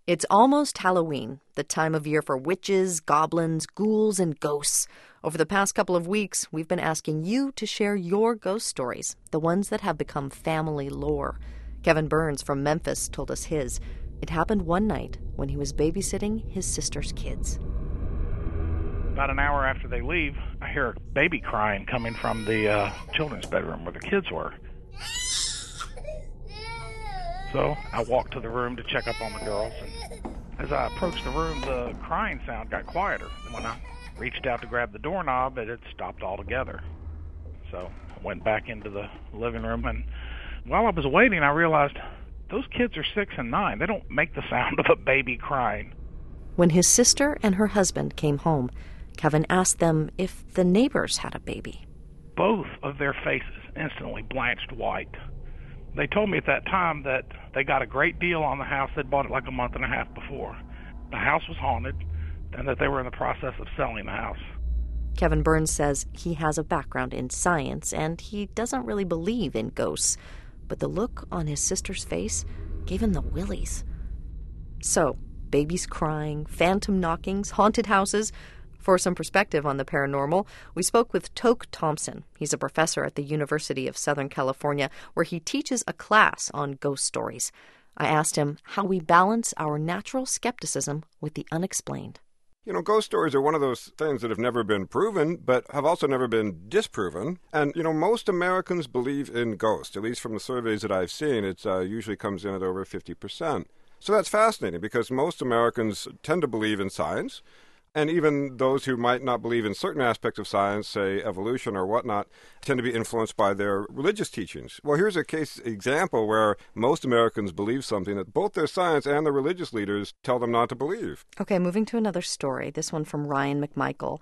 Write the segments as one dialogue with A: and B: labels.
A: It's almost Halloween, the time of year for witches, goblins, ghouls, and ghosts. Over the past couple of weeks, we've been asking you to share your ghost stories, the ones that have become family lore. Kevin Burns from Memphis told us his. It happened one night when he was babysitting his sister's kids.
B: About an hour after they leave, I hear a baby crying coming from the children's bedroom where the kids were. So I walked to the room to check up on the girls, and as I approached the room, the crying sound got quieter. And when I reached out to grab the doorknob, it had stopped altogether. So I went back into the living room, and while I was waiting, I realized those kids are 6 and 9. They don't make the sound of a baby crying.
A: When his sister and her husband came home, Kevin asked them if the neighbors had a baby.
B: Both of their faces instantly blanched white. They told me at that time that they got a great deal on the house. They'd bought it like a month and a half before. The house was haunted, and that they were in the process of selling the house.
A: Kevin Burns says he has a background in science, and he doesn't really believe in ghosts. But the look on his sister's face gave him the willies. So, babies crying, phantom knockings, haunted houses. For some perspective on the paranormal, we spoke with Toke Thompson. He's a professor at the University of Southern California, where he teaches a class on ghost stories. I asked him how we balance our natural skepticism with the unexplained.
C: You know, ghost stories are one of those things that have never been proven, but have also never been disproven. And, most Americans believe in ghosts. At least from the surveys that I've seen, it usually comes in at over 50%. So that's fascinating because most Americans tend to believe in science. And even those who might not believe in certain aspects of science, say evolution or whatnot, tend to be influenced by their religious teachings. Well, here's a case example where most Americans believe something that both their science and their religious leaders tell them not to believe.
A: Okay, moving to another story, this one from Ryan McMichael.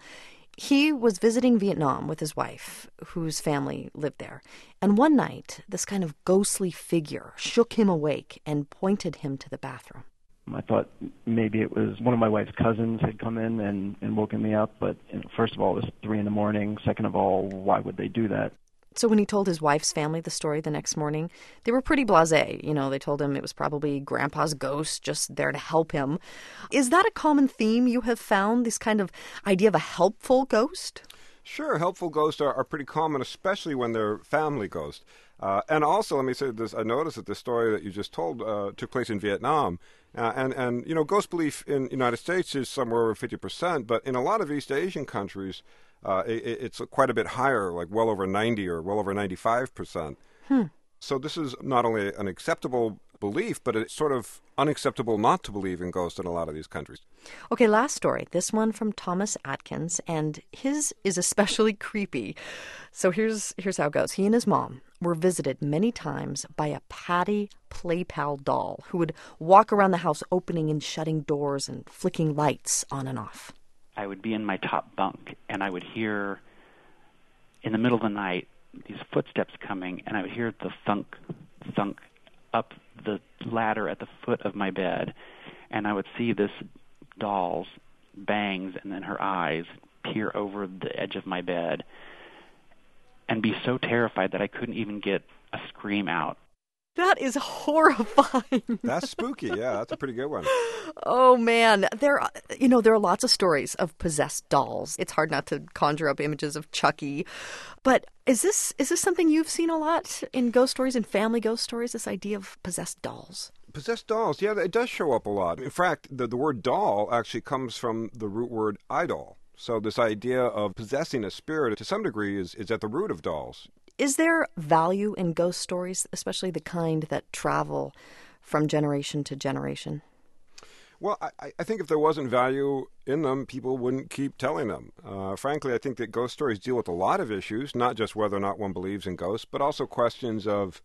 A: He was visiting Vietnam with his wife, whose family lived there. And one night, this kind of ghostly figure shook him awake and pointed him to the bathroom.
D: I thought maybe it was one of my wife's cousins had come in and woken me up. But first of all, it was 3 a.m. Second of all, why would they do that?
A: So when he told his wife's family the story the next morning, they were pretty blasé. They told him it was probably Grandpa's ghost just there to help him. Is that a common theme you have found, this kind of idea of a helpful ghost?
C: Sure, helpful ghosts are pretty common, especially when they're family ghosts. And also, let me say this, I noticed that the story that you just told took place in Vietnam. And ghost belief in the United States is somewhere over 50%, but in a lot of East Asian countries, it's quite a bit higher, like well over 90 or well over 95%. So this is not only an acceptable belief, but it's sort of unacceptable not to believe in ghosts in a lot of these countries.
A: Okay, last story. This one from Thomas Atkins, and his is especially creepy. So here's how it goes. He and his mom were visited many times by a Patty Play-Pal doll who would walk around the house opening and shutting doors and flicking lights on and off.
E: I would be in my top bunk, and I would hear, in the middle of the night, these footsteps coming, and I would hear the thunk, thunk up the ladder at the foot of my bed, and I would see this doll's bangs and then her eyes peer over the edge of my bed and be so terrified that I couldn't even get a scream out.
A: That is horrifying.
C: That's spooky. Yeah, that's a pretty good one.
A: Oh, man. There are lots of stories of possessed dolls. It's hard not to conjure up images of Chucky. But is this something you've seen a lot in ghost stories and family ghost stories, this idea of possessed dolls?
C: Possessed dolls, yeah, it does show up a lot. In fact, the word doll actually comes from the root word idol. So this idea of possessing a spirit to some degree is at the root of dolls.
A: Is there value in ghost stories, especially the kind that travel from generation to generation?
C: Well, I think if there wasn't value in them, people wouldn't keep telling them. Frankly, I think that ghost stories deal with a lot of issues, not just whether or not one believes in ghosts, but also questions of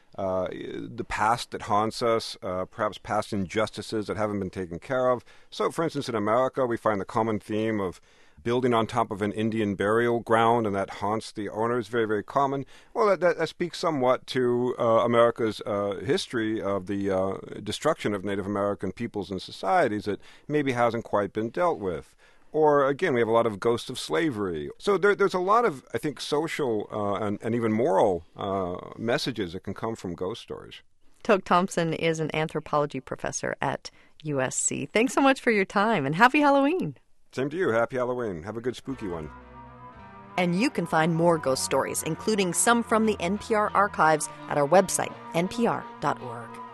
C: the past that haunts us, perhaps past injustices that haven't been taken care of. So, for instance, in America, we find the common theme of building on top of an Indian burial ground, and that haunts the owners. Very, very common. Well, that speaks somewhat to America's history of the destruction of Native American peoples and societies that maybe hasn't quite been dealt with. Or, again, we have a lot of ghosts of slavery. So there's a lot of, I think, social and even moral messages that can come from ghost stories.
A: Toke Thompson is an anthropology professor at USC. Thanks so much for your time, and happy Halloween.
C: Same to you. Happy Halloween. Have a good spooky one.
A: And you can find more ghost stories, including some from the NPR archives, at our website, npr.org.